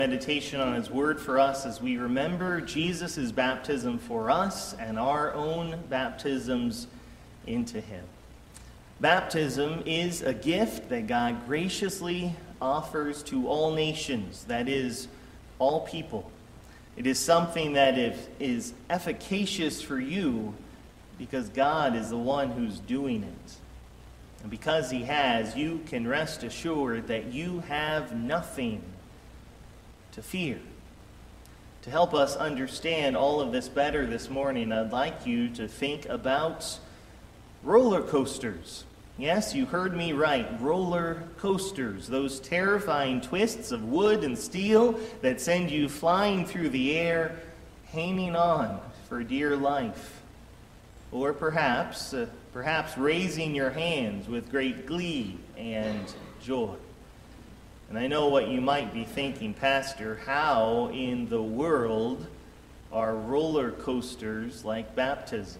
Meditation on His Word for us as we remember Jesus' baptism for us and our own baptisms into Him. Baptism is a gift that God graciously offers to all nations, that is, all people. It is something that is efficacious for you because God is the one who's doing it. And because He has, you can rest assured that you have nothing to fear. To help us understand all of this better this morning, I'd like you to think about roller coasters. Yes, you heard me right, roller coasters. Those terrifying twists of wood and steel that send you flying through the air, hanging on for dear life. Or perhaps raising your hands with great glee and joy. And I know what you might be thinking, Pastor, how in the world are roller coasters like baptism?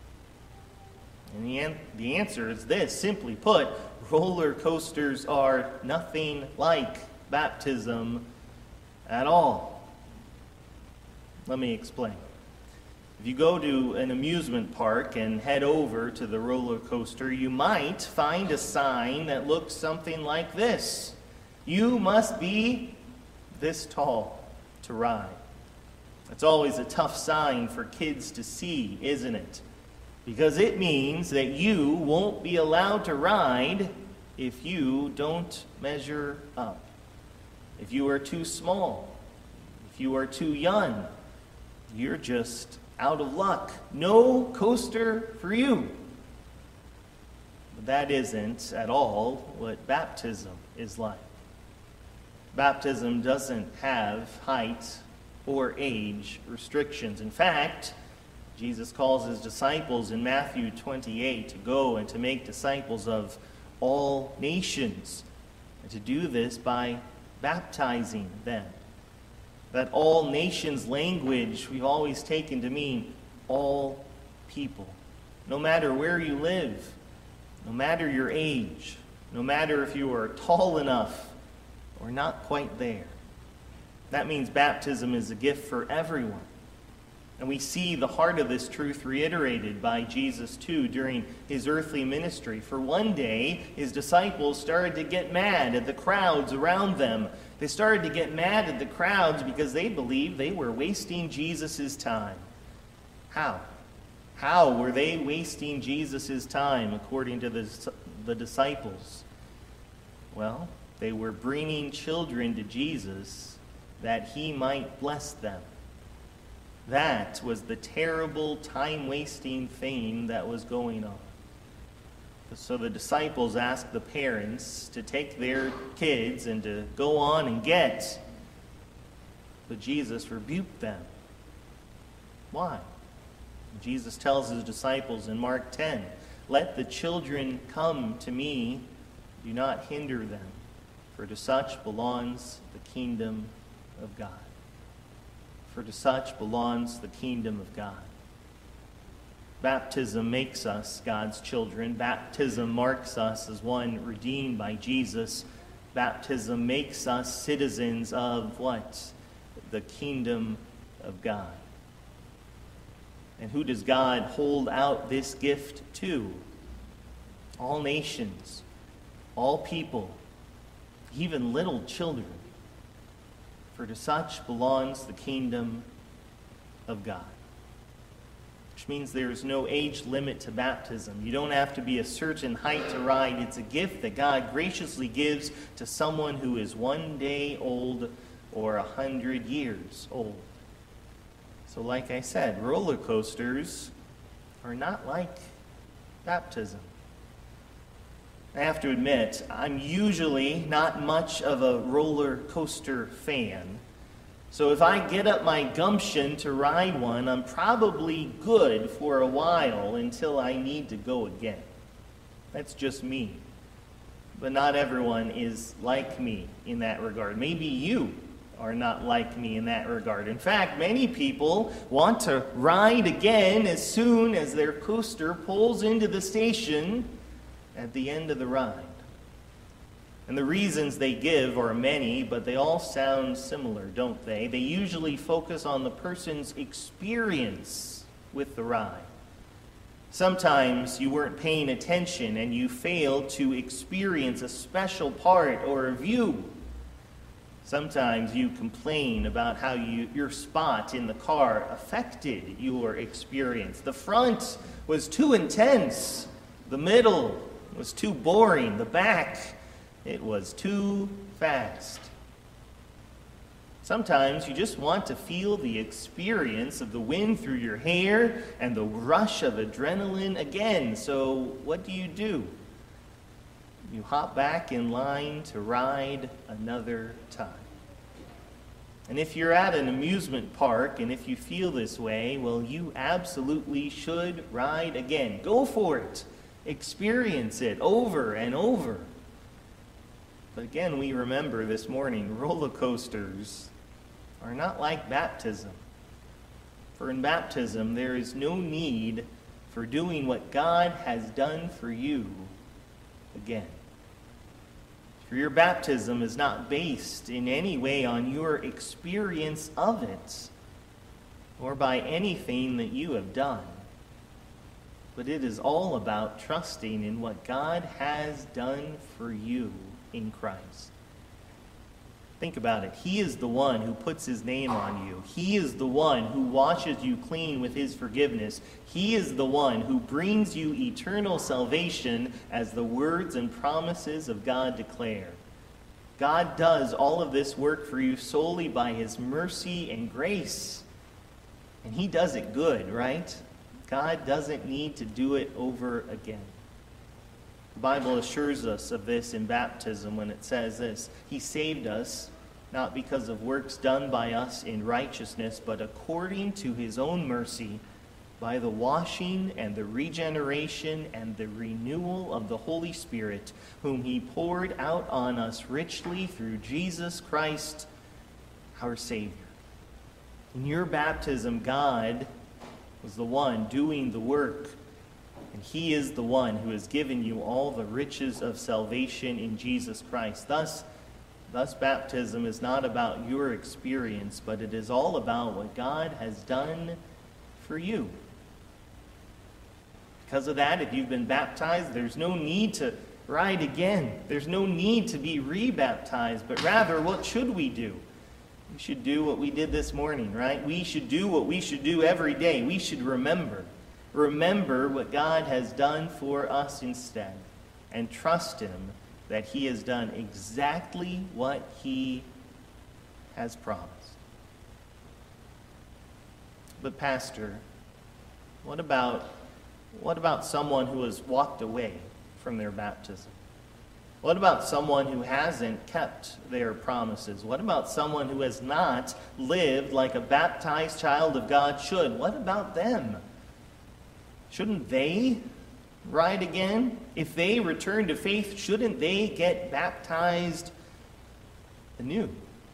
And the answer is this, simply put, roller coasters are nothing like baptism at all. Let me explain. If you go to an amusement park and head over to the roller coaster, you might find a sign that looks something like this. You must be this tall to ride. It's always a tough sign for kids to see, isn't it? Because it means that you won't be allowed to ride if you don't measure up. If you are too small, if you are too young, you're just out of luck. No coaster for you. But that isn't at all what baptism is like. Baptism doesn't have height or age restrictions. In fact, Jesus calls His disciples in Matthew 28 to go and to make disciples of all nations, and to do this by baptizing them. That all nations language we've always taken to mean all people. No matter where you live, no matter your age, no matter if you are tall enough or not quite there. That means baptism is a gift for everyone. And we see the heart of this truth reiterated by Jesus too during His earthly ministry. For one day, His disciples started to get mad at the crowds around them. They started to get mad at the crowds because they believed they were wasting Jesus' time. How? How were they wasting Jesus' time according to the disciples? Well, they were bringing children to Jesus that He might bless them. That was the terrible, time-wasting thing that was going on. So the disciples asked the parents to take their kids and to go on and get. But Jesus rebuked them. Why? Jesus tells His disciples in Mark 10, "Let the children come to me, do not hinder them, for to such belongs the kingdom of God." For to such belongs the kingdom of God. Baptism makes us God's children. Baptism marks us as one redeemed by Jesus. Baptism makes us citizens of what? The kingdom of God. And who does God hold out this gift to? All nations, all people, even little children. For to such belongs the kingdom of God. Which means there is no age limit to baptism. You don't have to be a certain height to ride. It's a gift that God graciously gives to someone who is 1 day old or 100 years old. So like I said, roller coasters are not like baptism. I have to admit, I'm usually not much of a roller coaster fan. So if I get up my gumption to ride one, I'm probably good for a while until I need to go again. That's just me. But not everyone is like me in that regard. Maybe you are not like me in that regard. In fact, many people want to ride again as soon as their coaster pulls into the station at the end of the ride. And the reasons they give are many, but they all sound similar, don't they? They usually focus on the person's experience with the ride. Sometimes you weren't paying attention and you failed to experience a special part or a view. Sometimes you complain about how your spot in the car affected your experience. The front was too intense. The middle was too boring. The back, it was too fast. Sometimes you just want to feel the experience of the wind through your hair and the rush of adrenaline again. So what do? You hop back in line to ride another time. And if you're at an amusement park and if you feel this way, well, you absolutely should ride again. Go for it. Experience it over and over. But again, we remember this morning, roller coasters are not like baptism. For in baptism, there is no need for doing what God has done for you again. For your baptism is not based in any way on your experience of it or by anything that you have done. But it is all about trusting in what God has done for you in Christ. Think about it. He is the one who puts his name on you. He is the one who washes you clean with his forgiveness. He is the one who brings you eternal salvation as the words and promises of God declare. God does all of this work for you solely by his mercy and grace. And he does it good, right? God doesn't need to do it over again. The Bible assures us of this in baptism when it says this: He saved us not because of works done by us in righteousness, but according to his own mercy, by the washing and the regeneration and the renewal of the Holy Spirit, whom he poured out on us richly through Jesus Christ, our Savior. In your baptism, God was the one doing the work, and he is the one who has given you all the riches of salvation in Jesus Christ. Thus, baptism is not about your experience, but it is all about what God has done for you. Because of that, if you've been baptized, there's no need to ride again. There's no need to be rebaptized, but rather, what should we do? We should do what we did this morning, right? We should do what we should do every day. We should remember. Remember what God has done for us instead, and trust him that he has done exactly what he has promised. But Pastor, what about someone who has walked away from their baptism? What about someone who hasn't kept their promises? What about someone who has not lived like a baptized child of God should? What about them? Shouldn't they ride again? If they return to faith, shouldn't they get baptized anew?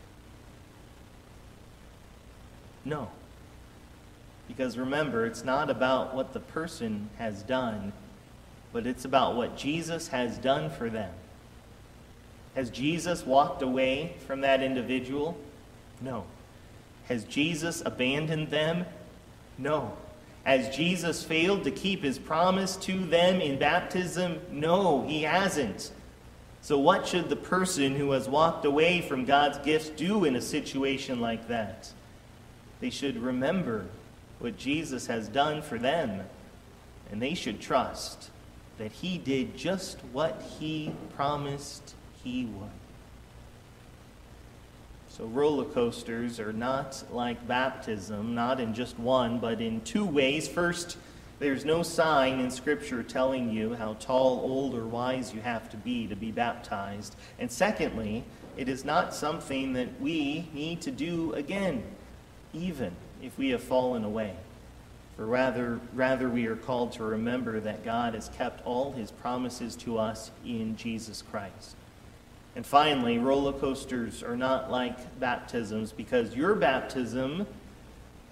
No. Because remember, it's not about what the person has done, but it's about what Jesus has done for them. Has Jesus walked away from that individual? No. Has Jesus abandoned them? No. Has Jesus failed to keep his promise to them in baptism? No, he hasn't. So what should the person who has walked away from God's gifts do in a situation like that? They should remember what Jesus has done for them, and they should trust that he did just what he promised he would. So roller coasters are not like baptism, not in just one, but in two ways. First, there's no sign in Scripture telling you how tall, old, or wise you have to be baptized. And secondly, it is not something that we need to do again, even if we have fallen away. For rather we are called to remember that God has kept all his promises to us in Jesus Christ. And finally, roller coasters are not like baptisms, because your baptism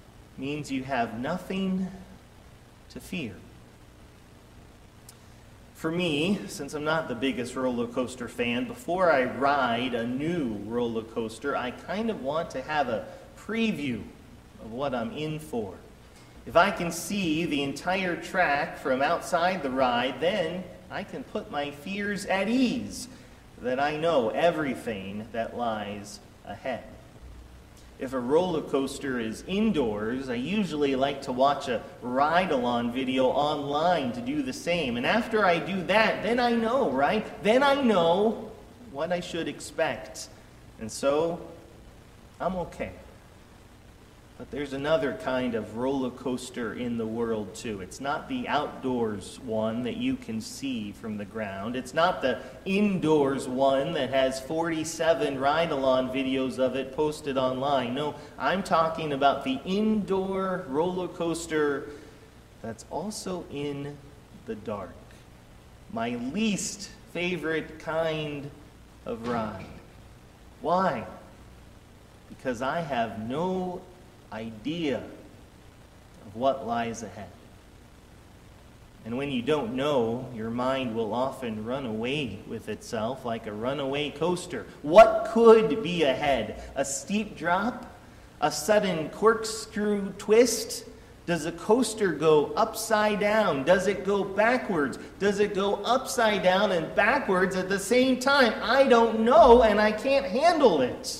means you have nothing to fear. For me, since I'm not the biggest roller coaster fan, before I ride a new roller coaster, I kind of want to have a preview of what I'm in for. If I can see the entire track from outside the ride, then I can put my fears at ease that I know everything that lies ahead. If a roller coaster is indoors, I usually like to watch a ride-along video online to do the same. And after I do that, then I know, right? Then I know what I should expect. And so, I'm okay. But there's another kind of roller coaster in the world too. It's not the outdoors one that you can see from the ground. It's not the indoors one that has 47 ride-along videos of it posted online. No, I'm talking about the indoor roller coaster that's also in the dark. My least favorite kind of ride. Why? Because I have no idea of what lies ahead. And when you don't know, your mind will often run away with itself like a runaway coaster. What could be ahead? A steep drop? A sudden corkscrew twist? Does a coaster go upside down? Does it go backwards? Does it go upside down and backwards at the same time? I don't know, and I can't handle it.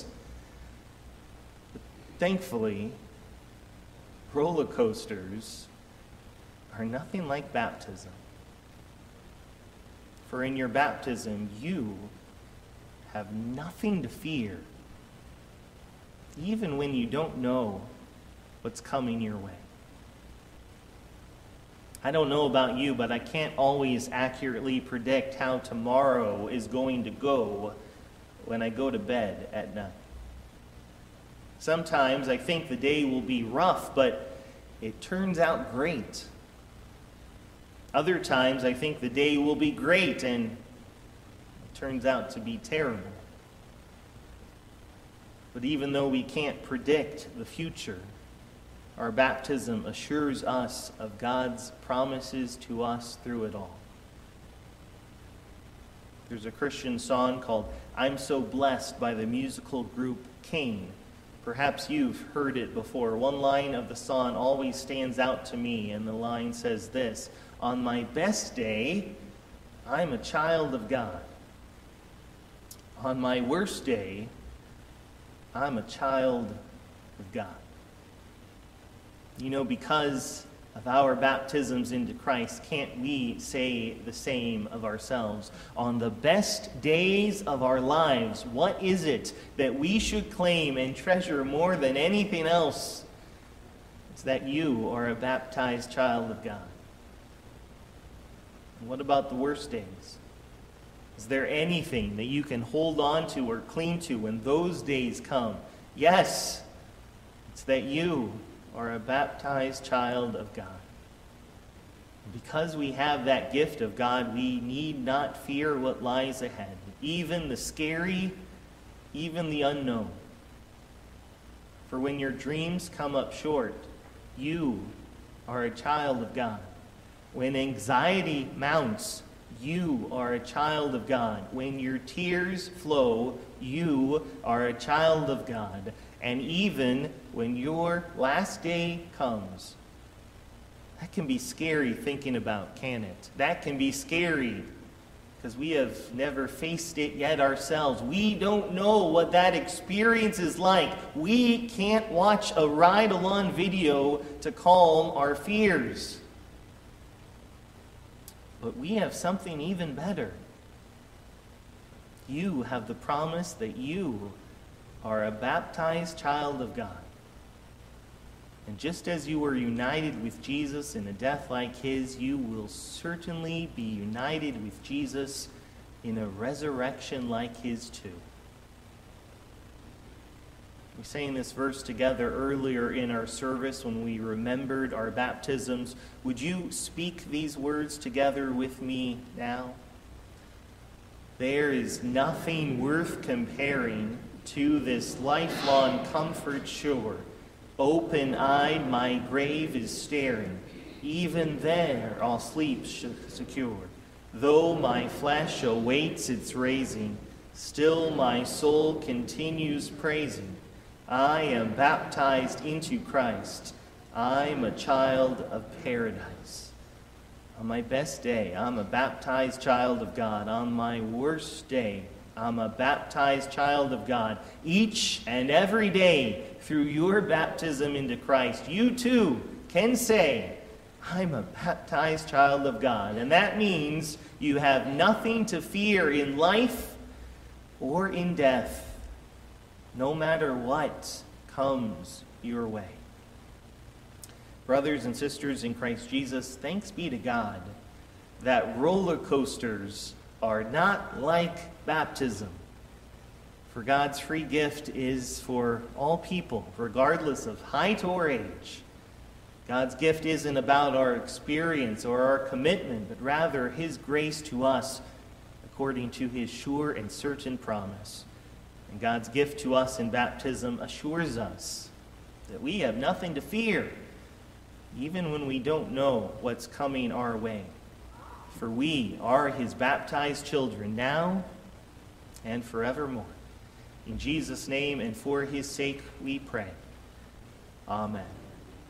Thankfully, roller coasters are nothing like baptism. For in your baptism, you have nothing to fear, even when you don't know what's coming your way. I don't know about you, but I can't always accurately predict how tomorrow is going to go when I go to bed at night. Sometimes I think the day will be rough, but it turns out great. Other times I think the day will be great, and it turns out to be terrible. But even though we can't predict the future, our baptism assures us of God's promises to us through it all. There's a Christian song called "I'm So Blessed" by the musical group Cain. Perhaps you've heard it before. One line of the song always stands out to me, and the line says this: "On my best day, I'm a child of God. On my worst day, I'm a child of God." You know, because of our baptisms into Christ, can't we say the same of ourselves? On the best days of our lives, what is it that we should claim and treasure more than anything else? It's that you are a baptized child of God. And what about the worst days? Is there anything that you can hold on to or cling to when those days come? Yes, it's that you are a baptized child of God. Because we have that gift of God, we need not fear what lies ahead, even the scary, even the unknown. For when your dreams come up short, you are a child of God. When anxiety mounts, you are a child of God. When your tears flow, you are a child of God. And even when your last day comes, that can be scary thinking about, can it? That can be scary because we have never faced it yet ourselves. We don't know what that experience is like. We can't watch a ride-along video to calm our fears. But we have something even better. You have the promise that you are a baptized child of God. And just as you were united with Jesus in a death like his, you will certainly be united with Jesus in a resurrection like his too. We sang this verse together earlier in our service when we remembered our baptisms. Would you speak these words together with me now? There is nothing worth comparing to this lifelong comfort sure. Open-eyed my grave is staring. Even there all sleep's secure. Though my flesh awaits its raising, still my soul continues praising. I am baptized into Christ. I'm a child of paradise. On my best day, I'm a baptized child of God. On my worst day, I'm a baptized child of God. Each and every day, through your baptism into Christ, you too can say, I'm a baptized child of God. And that means you have nothing to fear in life or in death, no matter what comes your way. Brothers and sisters in Christ Jesus, thanks be to God that roller coasters are not like baptism. For God's free gift is for all people, regardless of height or age. God's gift isn't about our experience or our commitment, but rather His grace to us according to His sure and certain promise. And God's gift to us in baptism assures us that we have nothing to fear, even when we don't know what's coming our way. For we are His baptized children now and forevermore. In Jesus' name and for His sake we pray. Amen.